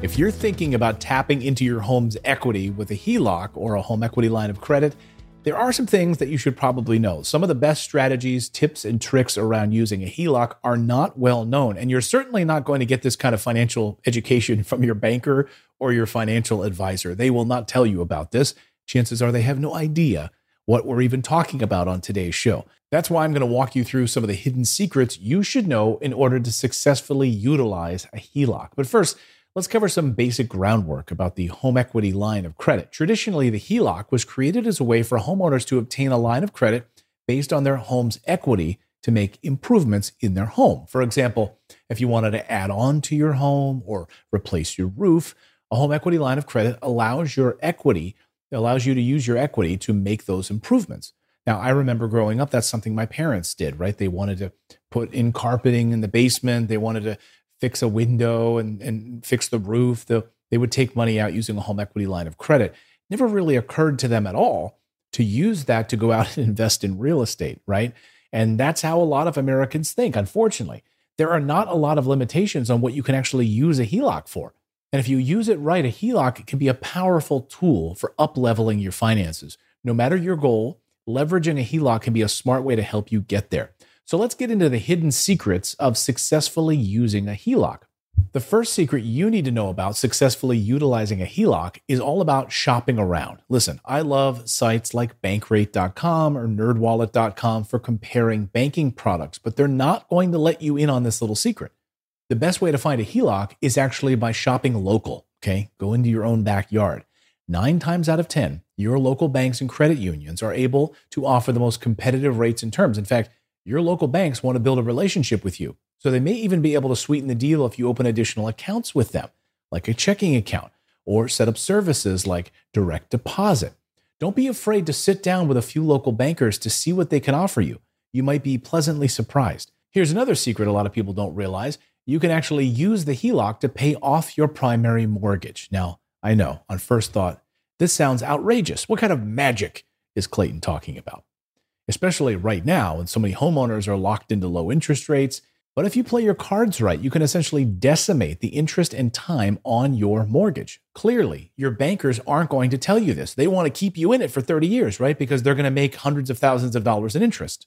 If you're thinking about tapping into your home's equity with a HELOC or a home equity line of credit, there are some things that you should probably know. Some of the best strategies, tips, and tricks around using a HELOC are not well known, and you're certainly not going to get this kind of financial education from your banker or your financial advisor. They will not tell you about this. Chances are they have no idea what we're even talking about on today's show. That's why I'm going to walk you through some of the hidden secrets you should know in order to successfully utilize a HELOC. But first, let's cover some basic groundwork about the home equity line of credit. Traditionally, the HELOC was created as a way for homeowners to obtain a line of credit based on their home's equity to make improvements in their home. For example, if you wanted to add on to your home or replace your roof, a home equity line of credit allows you to use your equity to make those improvements. Now, I remember growing up, that's something my parents did, right? They wanted to put in carpeting in the basement. They wanted to fix a window and fix the roof. They would take money out using a home equity line of credit. It never really occurred to them at all to use that to go out and invest in real estate, right? And that's how a lot of Americans think, unfortunately. There are not a lot of limitations on what you can actually use a HELOC for. And if you use it right, a HELOC can be a powerful tool for up-leveling your finances. No matter your goal, leveraging a HELOC can be a smart way to help you get there. So let's get into the hidden secrets of successfully using a HELOC. The first secret you need to know about successfully utilizing a HELOC is all about shopping around. Listen, I love sites like Bankrate.com or NerdWallet.com for comparing banking products, but they're not going to let you in on this little secret. The best way to find a HELOC is actually by shopping local, okay? Go into your own backyard. 9 times out of 10, your local banks and credit unions are able to offer the most competitive rates and terms. In fact, your local banks want to build a relationship with you. So they may even be able to sweeten the deal if you open additional accounts with them, like a checking account, or set up services like direct deposit. Don't be afraid to sit down with a few local bankers to see what they can offer you. You might be pleasantly surprised. Here's another secret a lot of people don't realize. You can actually use the HELOC to pay off your primary mortgage. Now, I know, on first thought, this sounds outrageous. What kind of magic is Clayton talking about? Especially right now, when so many homeowners are locked into low interest rates. But if you play your cards right, you can essentially decimate the interest and time on your mortgage. Clearly, your bankers aren't going to tell you this. They want to keep you in it for 30 years, right? Because they're going to make hundreds of thousands of dollars in interest.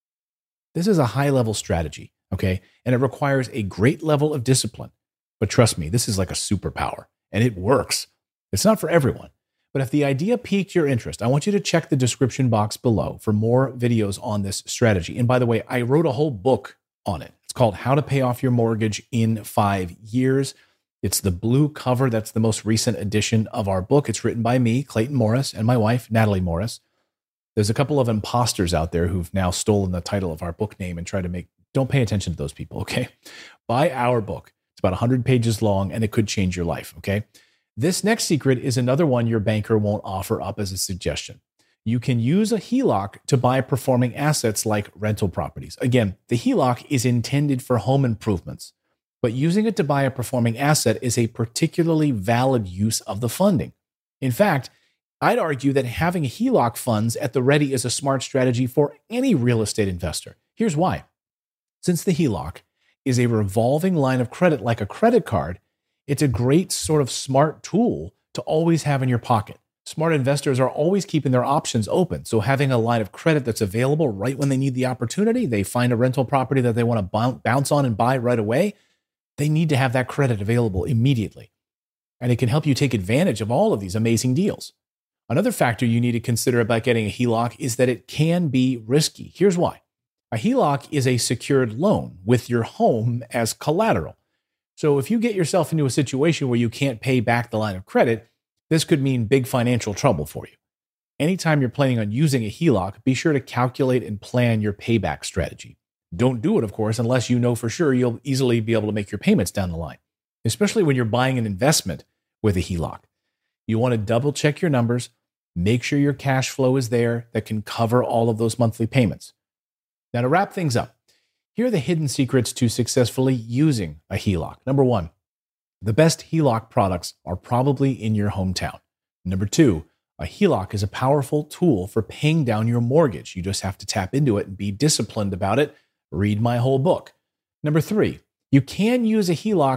This is a high-level strategy, okay? And it requires a great level of discipline. But trust me, this is like a superpower, and it works. It's not for everyone. But if the idea piqued your interest, I want you to check the description box below for more videos on this strategy. And by the way, I wrote a whole book on it. It's called How to Pay Off Your Mortgage in 5 Years. It's the blue cover. That's the most recent edition of our book. It's written by me, Clayton Morris, and my wife, Natalie Morris. There's a couple of imposters out there who've now stolen the title of our book name and tried to don't pay attention to those people, okay? Buy our book. It's about 100 pages long, and it could change your life, okay? This next secret is another one your banker won't offer up as a suggestion. You can use a HELOC to buy performing assets like rental properties. Again, the HELOC is intended for home improvements, but using it to buy a performing asset is a particularly valid use of the funding. In fact, I'd argue that having HELOC funds at the ready is a smart strategy for any real estate investor. Here's why. Since the HELOC is a revolving line of credit like a credit card, it's a great sort of smart tool to always have in your pocket. Smart investors are always keeping their options open. So having a line of credit that's available right when they need the opportunity, they find a rental property that they want to bounce on and buy right away, they need to have that credit available immediately. And it can help you take advantage of all of these amazing deals. Another factor you need to consider about getting a HELOC is that it can be risky. Here's why. A HELOC is a secured loan with your home as collateral. So if you get yourself into a situation where you can't pay back the line of credit, this could mean big financial trouble for you. Anytime you're planning on using a HELOC, be sure to calculate and plan your payback strategy. Don't do it, of course, unless you know for sure you'll easily be able to make your payments down the line, especially when you're buying an investment with a HELOC. You want to double check your numbers, make sure your cash flow is there that can cover all of those monthly payments. Now, to wrap things up, here are the hidden secrets to successfully using a HELOC. Number 1, the best HELOC products are probably in your hometown. Number 2, a HELOC is a powerful tool for paying down your mortgage. You just have to tap into it and be disciplined about it. Read my whole book. Number 3, you can use a HELOC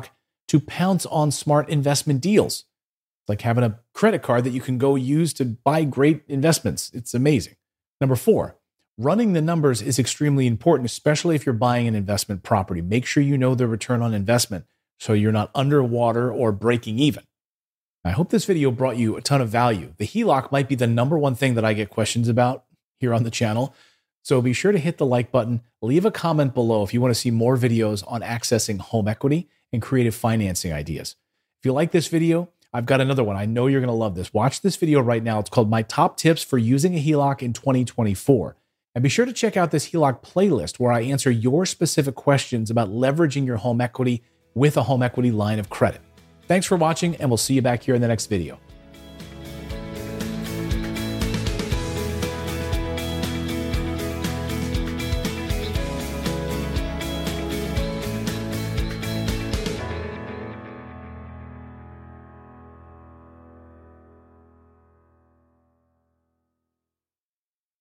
to pounce on smart investment deals. It's like having a credit card that you can go use to buy great investments. It's amazing. Number 4, running the numbers is extremely important, especially if you're buying an investment property. Make sure you know the return on investment so you're not underwater or breaking even. I hope this video brought you a ton of value. The HELOC might be the number one thing that I get questions about here on the channel. So be sure to hit the like button, leave a comment below if you want to see more videos on accessing home equity and creative financing ideas. If you like this video, I've got another one. I know you're going to love this. Watch this video right now. It's called My Top Tips for Using a HELOC in 2024. And be sure to check out this HELOC playlist where I answer your specific questions about leveraging your home equity with a home equity line of credit. Thanks for watching, and we'll see you back here in the next video.